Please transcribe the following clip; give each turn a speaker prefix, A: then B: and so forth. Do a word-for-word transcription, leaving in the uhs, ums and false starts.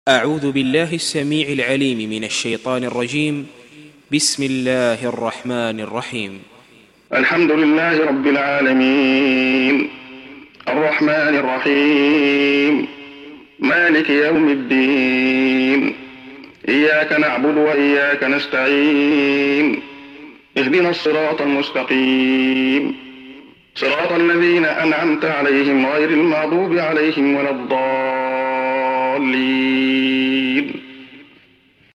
A: أعوذ بالله السميع العليم من الشيطان الرجيم. بسم الله الرحمن الرحيم.
B: الحمد لله رب العالمين، الرحمن الرحيم، مالك يوم الدين، إياك نعبد وإياك نستعين، اهدنا الصراط المستقيم، صراط الذين أنعمت عليهم غير المغضوب عليهم ولا الضالين.